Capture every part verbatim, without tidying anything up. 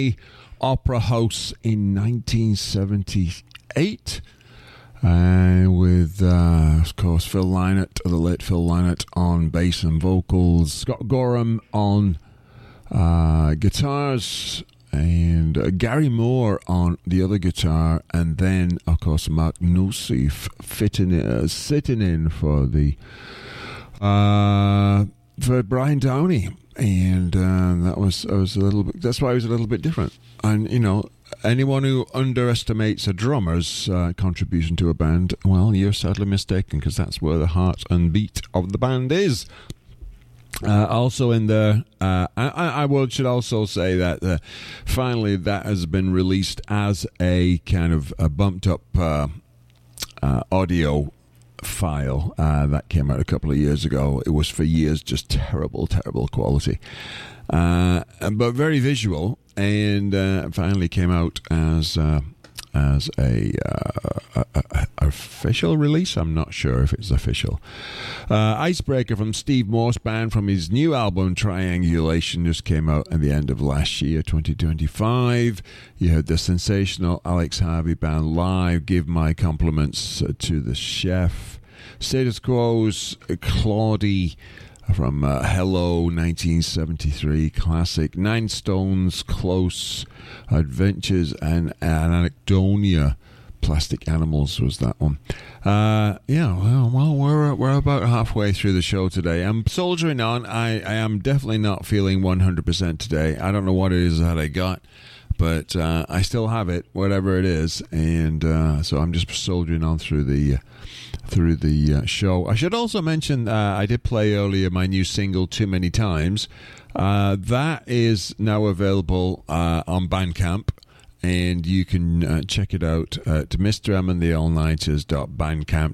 Opera House in nineteen seventy-eight. Uh, with, uh, of course, Phil Lynott, the late Phil Lynott on bass and vocals, Scott Gorham on uh, guitars, and uh, Gary Moore on the other guitar, and then, of course, Mark Nosif fitting in, uh, sitting in for the uh, for Brian Downey, and uh, that was I was a little bit. That's why it was a little bit different, and you know. Anyone who underestimates a drummer's uh, contribution to a band, well, you're sadly mistaken, because that's where the heart and beat of the band is. Uh, also in there, uh, I, I would, should also say that uh, finally that has been released as a kind of a bumped up uh, uh, audio file uh, that came out a couple of years ago. It was for years just terrible, terrible quality. Uh, but very visual, and uh, finally came out as uh, as a, uh, a, a official release. I'm not sure if it's official. Uh, Icebreaker from Steve Morse Band from his new album Triangulation just came out at the end of last year, twenty twenty-five. You heard the sensational Alex Harvey Band live. Give my compliments to the chef. Status Quo's Claudie from uh, Hello nineteen seventy-three classic, Nine Stones Close Adventures, and Anecdonia Plastic Animals was that one. Uh, yeah, well, well, we're we're about halfway through the show today. I'm soldiering on. I, I am definitely not feeling one hundred percent today. I don't know what it is that I got, but uh, I still have it, whatever it is, and uh, so I'm just soldiering on through the. Uh, through the uh, show. I should also mention uh, I did play earlier my new single Too Many Times. Uh, that is now available uh, on Bandcamp, and you can uh, check it out at Mister M and the All-Nighters dot bandcamp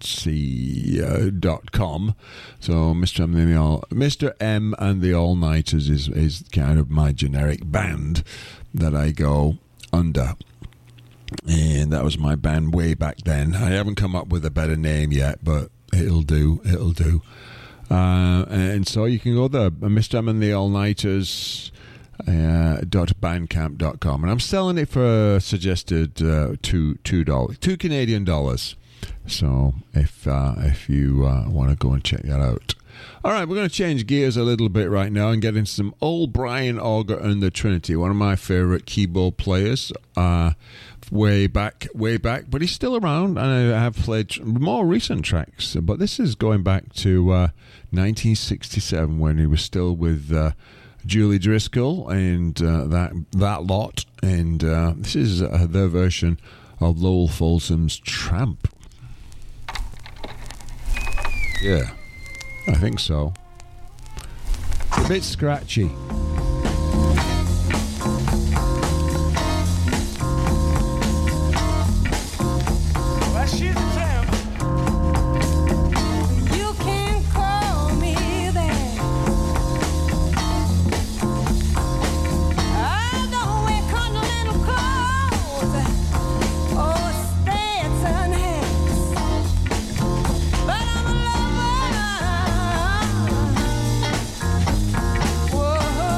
dot com. So Mister M and the All Mister M and the All-Nighters is is kind of my generic band that I go under. And that was my band way back then. I haven't come up with a better name yet, but it'll do. It'll do. Uh, and so you can go there, Mister M and the All-Nighters uh, dot bandcamp dot com, and I'm selling it for suggested uh, two two dollars, two Canadian dollars. So if uh, if you uh, want to go and check that out. All right, we're going to change gears a little bit right now and get into some old Brian Auger and the Trinity, one of my favorite keyboard players. Uh, way back, way back, but he's still around, and I have played more recent tracks, but this is going back to uh, nineteen sixty-seven when he was still with uh, Julie Driscoll and uh, that that lot, and uh, this is uh, their version of Lowell Folsom's Tramp. Yeah, I think so. A bit scratchy. Whoa.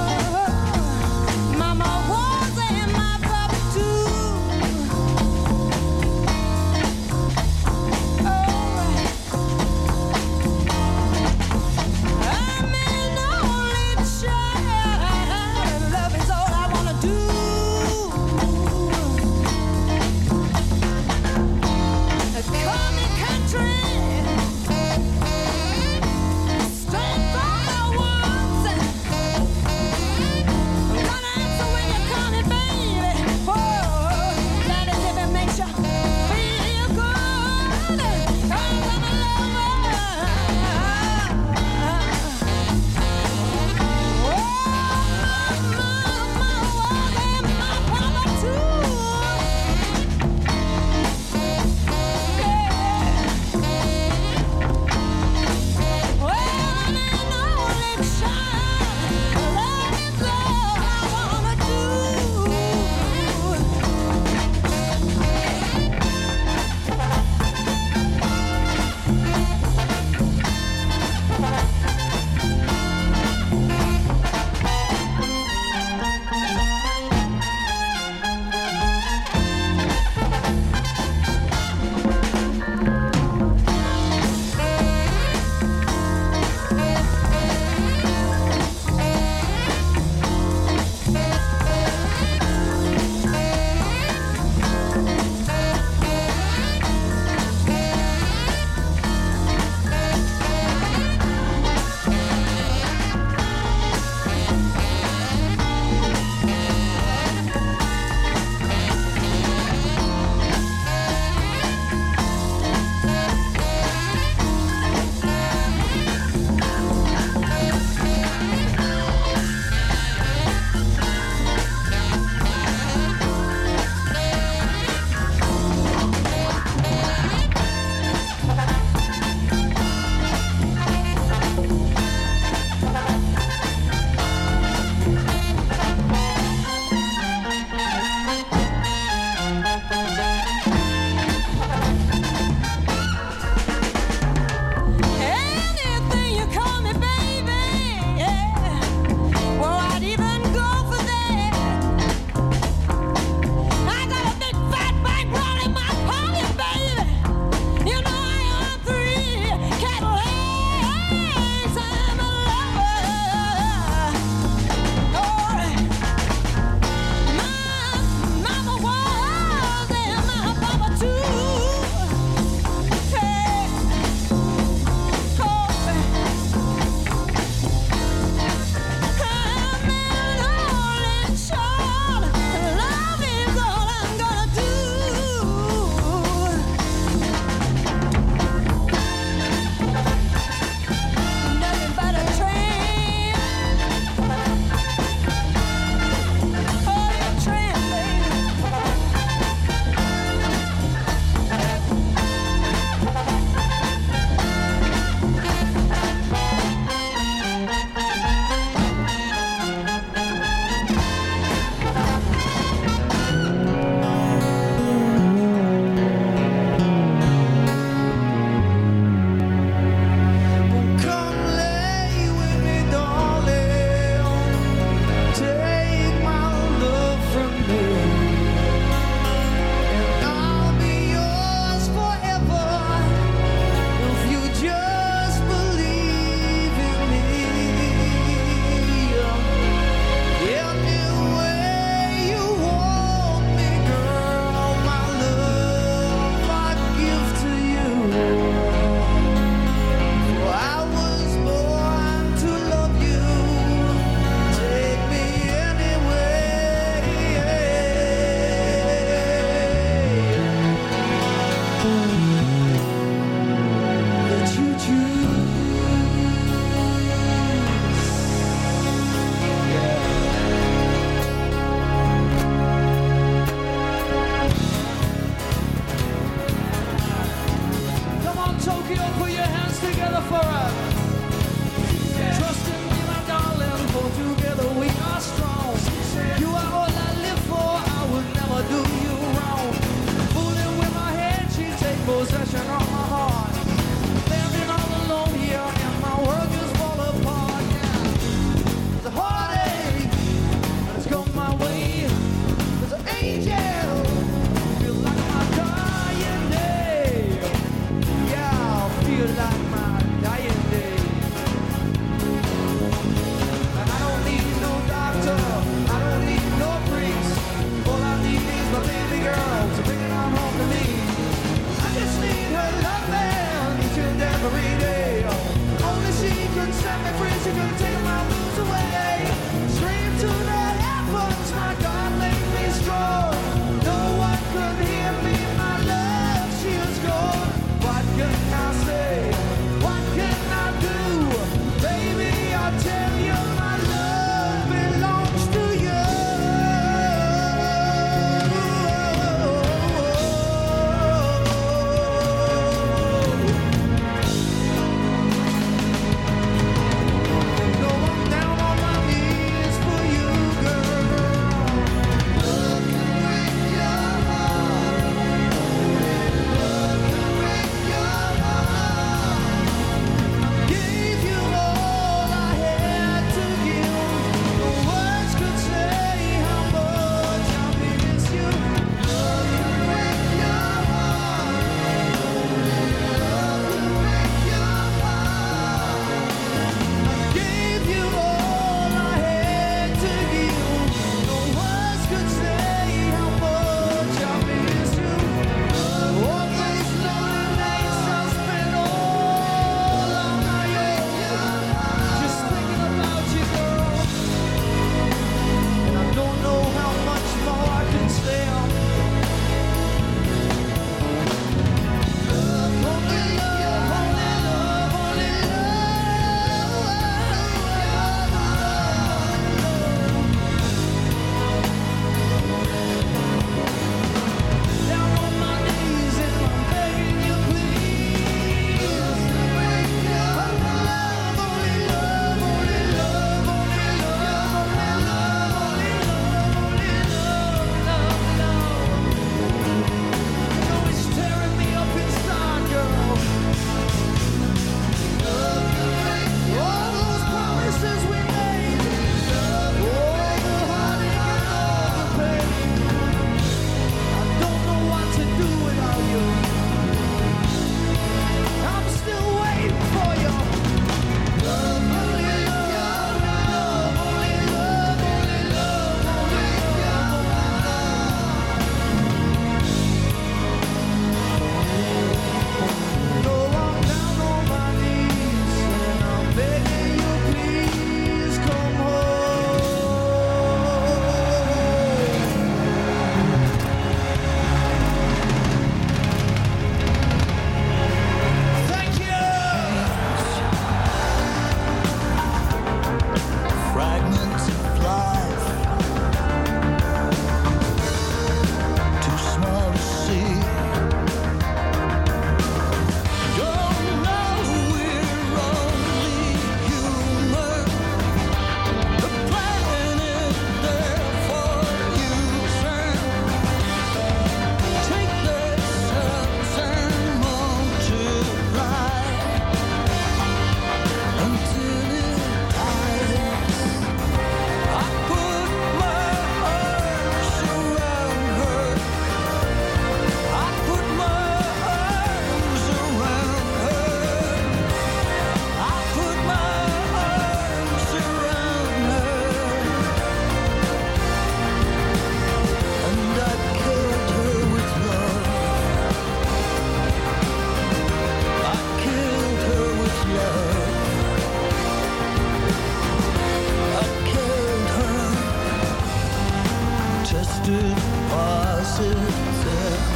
tested positive.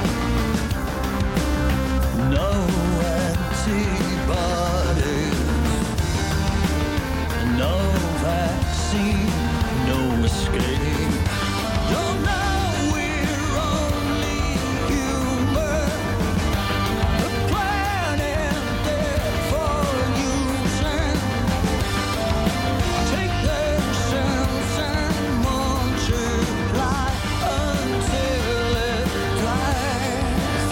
No antibodies, no vaccine, no escape. Don't know we're only human, the planet dead for using. Take their cells and multiply until it dies.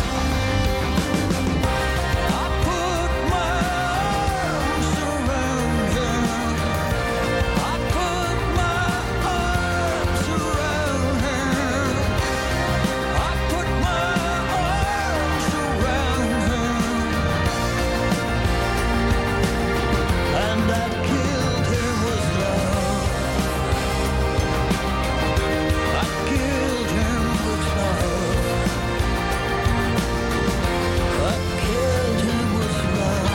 I put my arms around him. I put my arms around him. I put my arms around him. And I killed him with love. I killed him with love. I killed him with love.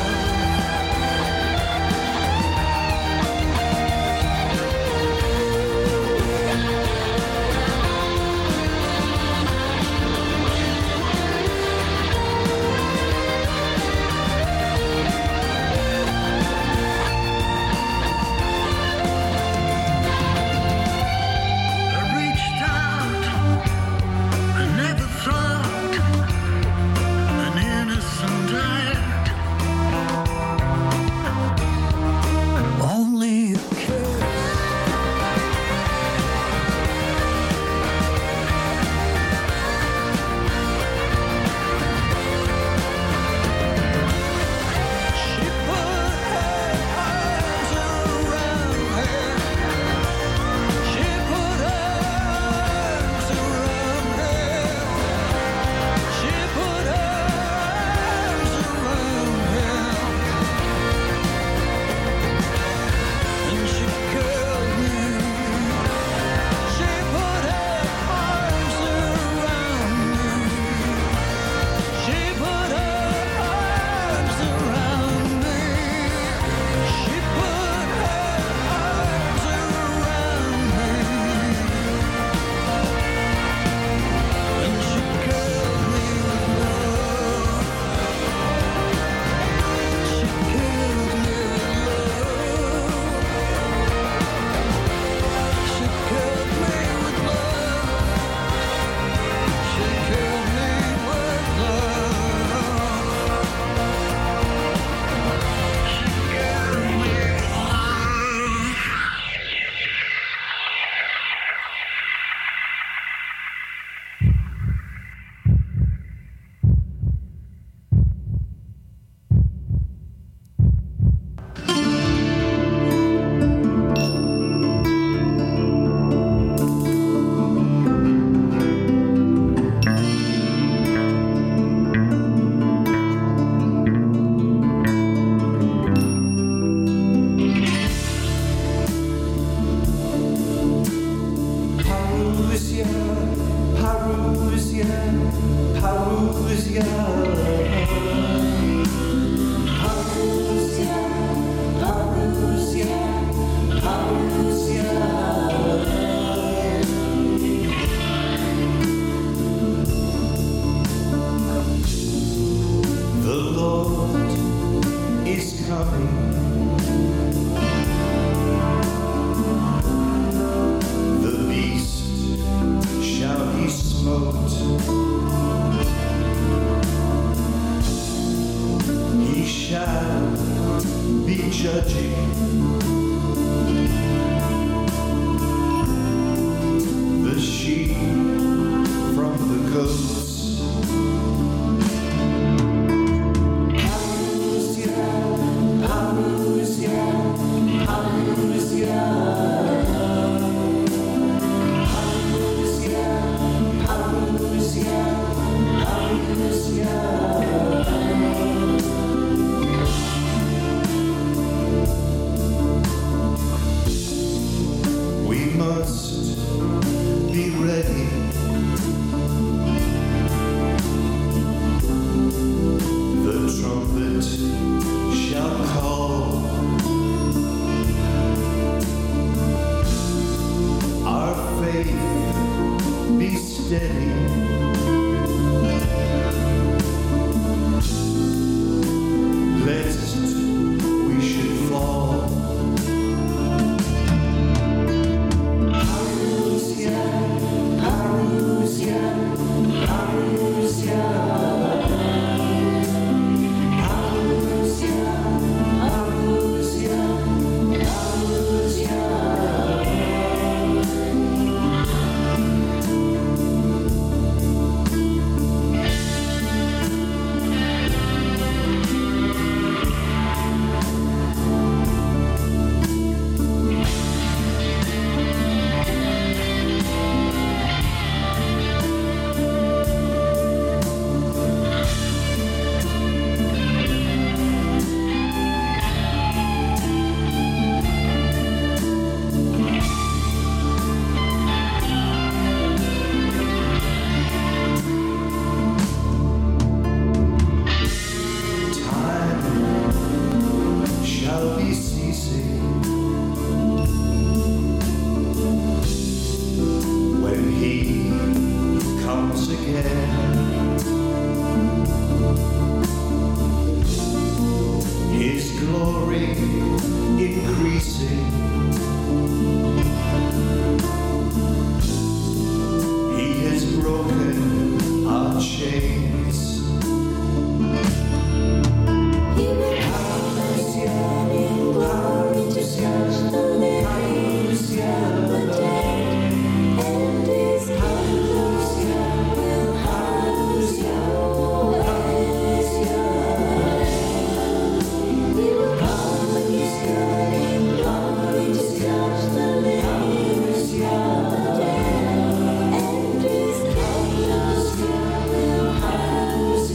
I reached out, I never thought an innocent act. Only a kiss. She put her arms around him. She put her arms around him. She put her arms around him. And she killed me. She put her arms around me. She put her arms around me. She put her arms around me. And she killed me with love. She killed me with love. She killed me with love. She killed me with Parousia, Parousia, Parousia. Parousia, Parousia, Parousia. The Lord is coming. The beast shall be smote. He shall be judging the sheep from the goats. Parousia, Parousia, Parousia. Parousia, Parousia, Parousia. We must be ready. The trumpet shall call. Our faith steady. Lest we should fall. Parousia, Parousia, Parousia. Parousia, Parousia, Parousia. Shall be ceasing when he comes again. His glory increasing. He has broken our chains. He will come again in glory to judge the living and the dead, and his kingdom will house He will come again in glory to judge the living and the dead, and his kingdom will house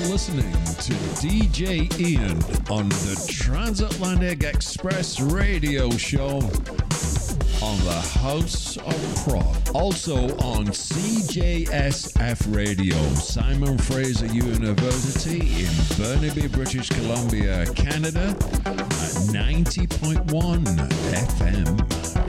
listening to D J Ian on the Transatlantic Express radio show on the House of Prog. Also on C J S F Radio, Simon Fraser University in Burnaby, British Columbia, Canada at ninety point one F M.